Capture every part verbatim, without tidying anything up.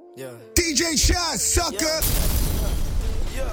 Yeah. D J Shot, sucker. Yeah.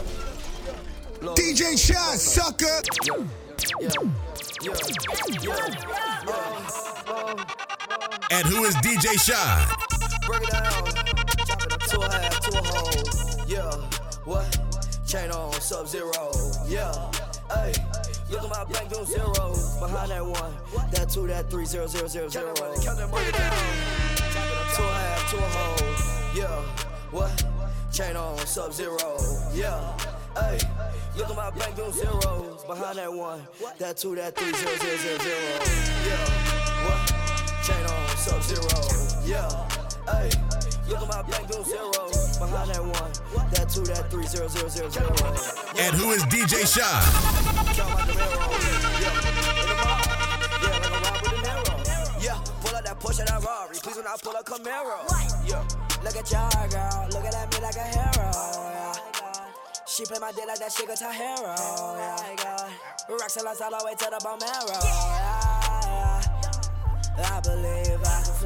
D J Shot, sucker. Yeah. Yeah. Yeah. Uh, And who is D J Shot? break it down. Chop it up to a half, to a whole. Yeah. What? Chain on sub zero. Yeah. Hey. Look at my bank doing zeros. Behind that one, that two, that three, zero, zero, zero, zero. Count that money down. Chop it up to a half, to a whole. Yeah. What? Chain on sub zero. Yeah. Hey. Look at my bank doing zeros. Behind that one, that two, that three, zero, zero, zero, zero. Yeah. What? Chain on sub zero. Yeah. Hey. Look at my bank doing zeros. Behind that one, that two, that three, zero, zero, zero, zero. And who is D J Shot? Count my Camaro, yeah, in the mall, yeah, like a Robert De Niro, yeah, pull out that Porsche, that Rari, please when I pull a Camaro, yeah, look at y'all, girl, looking at me like a hero, yeah, she play my dick like that shit Guitar Hero, yeah, rocks all the way to the bone marrow, yeah, I believe I can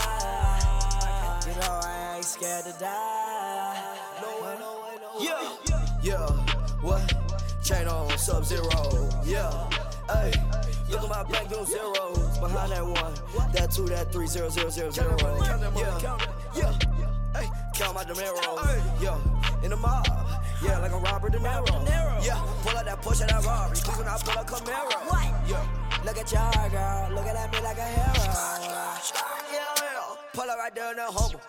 fly, you know I ain't scared to die, no way, no way, no way, yeah, yeah, what? Chain on sub zero, yeah. Hey, look at my bank doing zeros. Behind that one, that two, that three, zero, zero, zero, zero. Yeah, yeah. Hey, count my Demero, yeah. In the mob, yeah, like a Robert De Niro. Yeah, pull out that Porsche, that Rari. Please when I pull a Camaro. Yeah, look at y'all, girl, looking at me like a hero. Yeah, yeah. Pull up right there in the humble.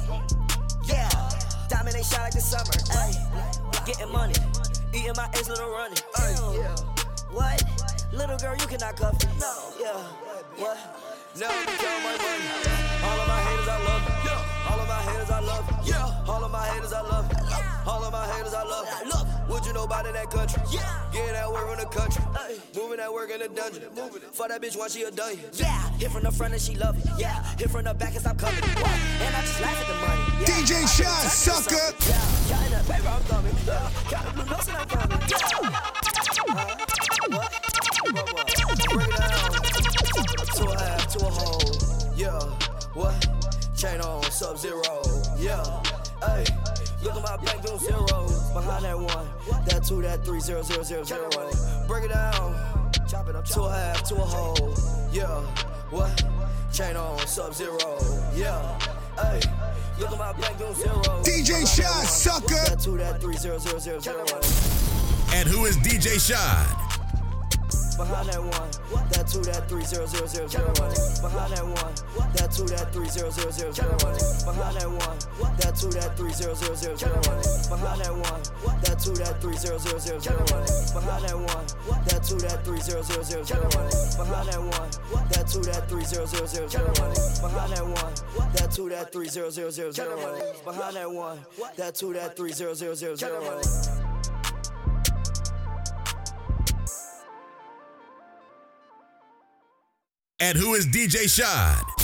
Yeah, diamond ain't shot like the summer. Hey, getting money. Eating my ex little running. Uh, yeah. What? Little girl, you cannot cuff me. No. Yeah. What? Now I'm counting my money. All of my haters, I love them. Yeah. All of my haters, I love them. Yeah. All of my haters, I love them. All of my haters, I love them. Look, would you know about in that country? Yeah. Getting that work in the country. Ay. Moving that work in the dungeon. Moving it. For that bitch once she a dungeon. Yeah. Hit from the front and she love it. Yeah. Hit from the back and stop coming. What? And I just laugh at the money. Yeah. D J Shot, sucker. Yeah. Counting that paper, I'm thumbing. Yeah. Counting blue notes and I'm coming. Yeah. Uh, what? What, what? Break it down. To a half, to a whole. Yeah. What? Chain on sub zero. Yeah. Hey. Look at my bank doing zeros. Behind that one, that two, that three, zero, zero, zero, zero. Break it down. Chop it up to a half, to a whole. Yeah. What? Chain on sub zero. Yeah. Hey. Look at my bank doing zeros. D J Shot, sucker. That two, that three, zero, zero, zero, zero. And who is D J Shot? Behind that one, that two, that three, zero, zero, zero, zero. Behind that one, that two, that three, zero, zero, zero, zero. Behind that one, that two, that three, zero, zero, zero, zero. Behind that one, that two, that three, zero, zero, zero, zero. Behind that one, that two, that three, zero, zero, zero, zero. Behind that one, that two, that three, zero, zero, zero, zero. Behind that one, that two, that three, zero, zero, zero, zero. Behind that one, that two, that three, zero, zero, zero, zero. And who is D J Shot?